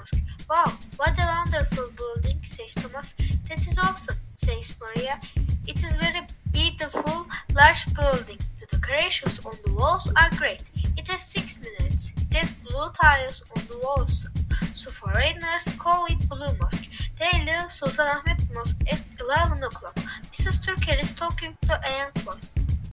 Mosque. Wow, what a wonderful building, says Thomas. That is awesome, says Maria. It is very beautiful, large building. The decorations on the walls are great. It has 6 minutes. It has blue tiles on the walls. So foreigners call it Blue Mosque. They leave Sultanahmet Mosque at 11 o'clock. Mrs. Turker is talking to a young boy.